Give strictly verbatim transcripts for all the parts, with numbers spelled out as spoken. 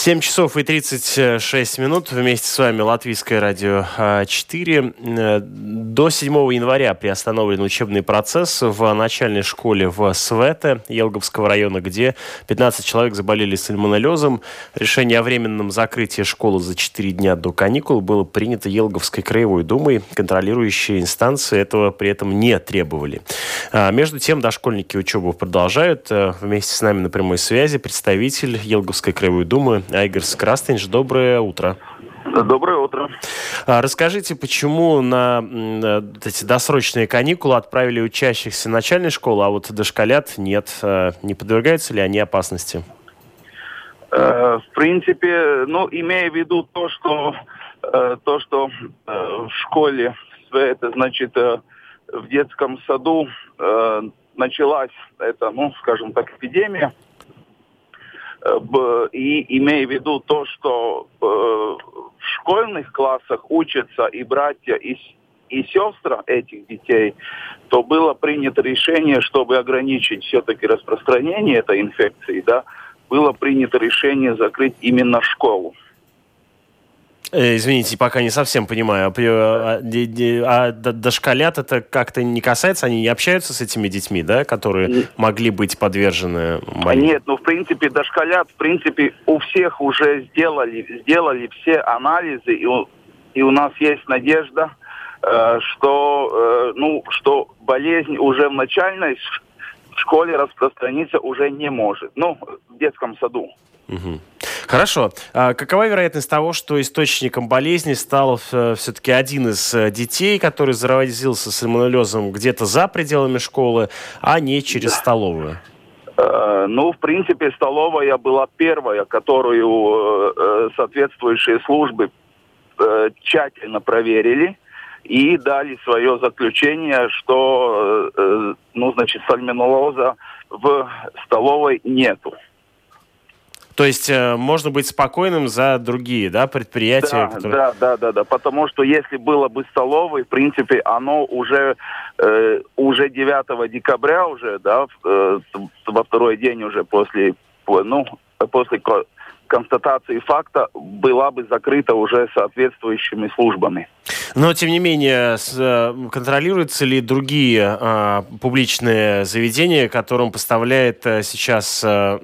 семь часов и тридцать шесть минут. Вместе с вами Латвийское радио четыре. До седьмого января приостановлен учебный процесс в начальной школе в Свете Елговского района, где пятнадцать человек заболели сальмонеллезом. Решение о временном закрытии школы за четыре дня до каникул было принято Елговской краевой думой. Контролирующие инстанции этого при этом не требовали. Между тем, дошкольники учебу продолжают. Вместе с нами на прямой связи представитель Елговской краевой думы Айгарс Крастинш. Доброе утро. Доброе утро. Расскажите, почему на эти досрочные каникулы отправили учащихся начальной школы, а вот дошколят нет? Не подвергаются ли они опасности? В принципе, ну, имея в виду то, что то, что в школе, это значит, в детском саду началась эта, ну, скажем так, эпидемия, и имея в виду то, что в школьных классах учатся и братья, и, и сестры этих детей, то было принято решение, чтобы ограничить все-таки распространение этой инфекции, да, было принято решение закрыть именно школу. Извините, пока не совсем понимаю. А, а дошколят это как-то не касается? Они не общаются с этими детьми, да, которые могли быть подвержены болезни? Нет, ну, в принципе, дошколят, в принципе, у всех уже сделали, сделали все анализы, и у, и у нас есть надежда, э, что, э, ну, что болезнь уже в начальной школе распространиться уже не может. Ну, в детском саду. Угу. Хорошо. А какова вероятность того, что источником болезни стал все-таки один из детей, который заразился сальмонеллезом где-то за пределами школы, а не через да. столовую? Э, ну, в принципе, столовая была первая, которую э, соответствующие службы э, тщательно проверили и дали свое заключение, что, э, ну, значит, сальмонеллеза в столовой нету. То есть э, можно быть спокойным за другие, да, предприятия? Да, которые... да, да, да, да. Потому что если было бы столовой, в принципе, оно уже э, уже девятого декабря уже, да, э, во второй день уже после, ну, после констатации факта была бы закрыта уже соответствующими службами. Но, тем не менее, контролируются ли другие э, публичные заведения, которым поставляет э, сейчас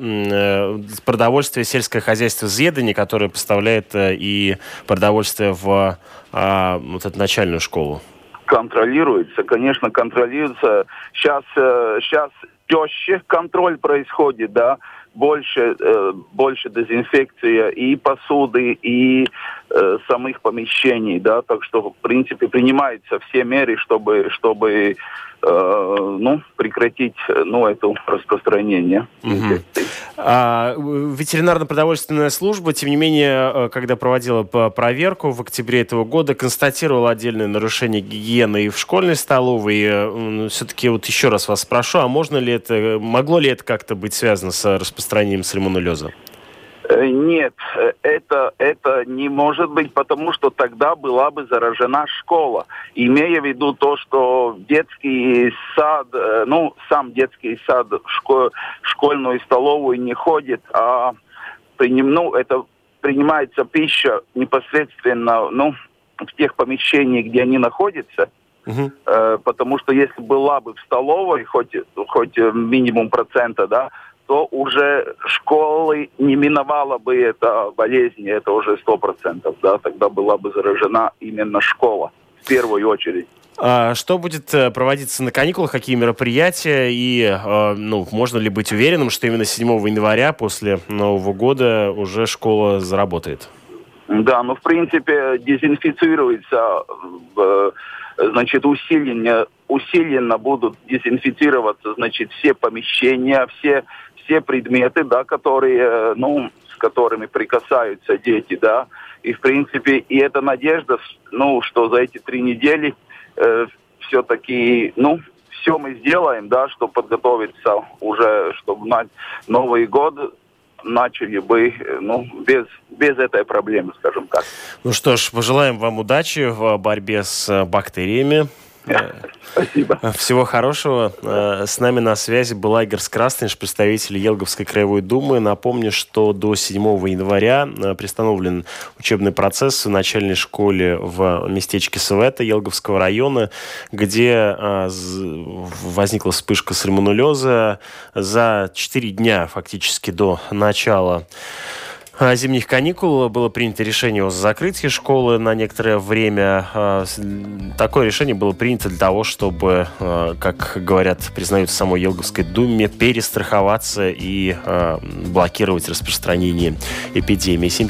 э, продовольствие сельское хозяйство Зедани, которое поставляет э, и продовольствие в э, вот эту начальную школу? Контролируется, конечно, контролируется. Сейчас, э, сейчас жестче контроль происходит, да, больше, э, больше дезинфекция и посуды, и э, самих помещений, да, так что, в принципе, принимаются все меры, чтобы, чтобы э, ну, прекратить, ну, это распространение инфекции. А, ветеринарно-продовольственная служба, тем не менее, когда проводила проверку в октябре этого года, констатировала отдельное нарушение гигиены и в школьной столовой. Все-таки вот еще раз вас спрошу, а можно ли это, могло ли это как-то быть связано с распространением сальмонеллеза? Нет, это, это не может быть, потому что тогда была бы заражена школа. Имея в виду то, что детский сад, ну, сам детский сад в школ, школьную столовую не ходит, а приним, ну, это принимается пища непосредственно, ну, в тех помещениях, где они находятся. Uh-huh. Э, потому что если была бы в столовой хоть, хоть минимум процента, да, то уже школы не миновала бы эта болезнь, это уже сто процентов, да, тогда была бы заражена именно школа в первую очередь. А что будет проводиться на каникулах, какие мероприятия, и ну, можно ли быть уверенным, что именно седьмого января после Нового года уже школа заработает? Да, ну в принципе дезинфицируется, значит, усиленно, усиленно будут дезинфицироваться, значит, все помещения, все все предметы, да, которые, ну, с которыми прикасаются дети, да, и в принципе, и эта надежда, ну, что за эти три недели э, все-таки, ну, все мы сделаем, да, чтобы подготовиться уже, чтобы на Новый год начали бы, ну, без, без этой проблемы, скажем так. Ну что ж, пожелаем вам удачи в борьбе с бактериями. Спасибо. Всего хорошего. С нами на связи был Айгерс Крастинш, представитель Елговской краевой думы. Напомню, что до седьмого января приостановлен учебный процесс в начальной школе в местечке Света Елговского района, где возникла вспышка сальмонеллеза. За четыре дня фактически до начала зимних каникул было принято решение о закрытии школы на некоторое время. Такое решение было принято для того, чтобы, как говорят, признают в самой Елговской думе, перестраховаться и блокировать распространение эпидемии. семь